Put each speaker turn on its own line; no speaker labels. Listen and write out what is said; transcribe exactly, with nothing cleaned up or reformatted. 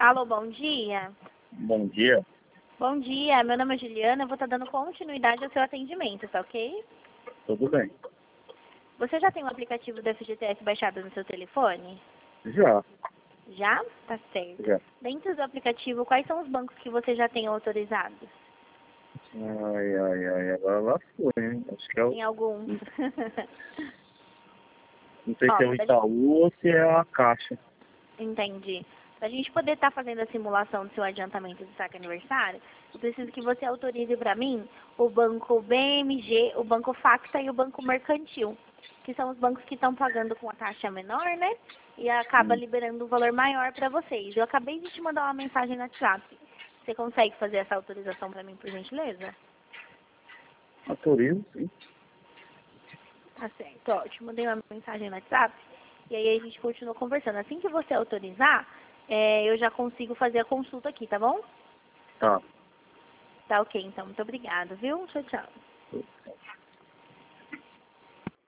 Alô, bom dia.
Bom dia.
Bom dia, meu nome é Juliana, eu vou estar dando continuidade ao seu atendimento, tá ok?
Tudo bem.
Você já tem o aplicativo do F G T S baixado no seu telefone?
Já,
Já? Tá certo.
já.
Dentro do aplicativo, quais são os bancos que você já tem autorizados?
Ai, ai, ai, agora lá foi, hein? Acho que é o...
Tem alguns.
Não sei
Ó,
se é o
pra gente...
Itaú ou se é a Caixa.
Entendi. Para a gente poder estar fazendo a simulação do seu adiantamento do saque aniversário, eu preciso que você autorize para mim o banco B M G, o banco Facta e o banco Mercantil, que são os bancos que estão pagando com a taxa menor, né? E acaba
Hum.
liberando um valor maior para vocês. Eu acabei de te mandar uma mensagem no WhatsApp. Você consegue fazer essa autorização para mim, por gentileza?
Autorizo, sim.
Tá certo. Ó, eu te mandei uma mensagem no WhatsApp e aí a gente continua conversando. Assim que você autorizar, é, eu já consigo fazer a consulta aqui, tá bom?
Tá.
Tá ok, então. Muito obrigada, viu? Tchau, tchau.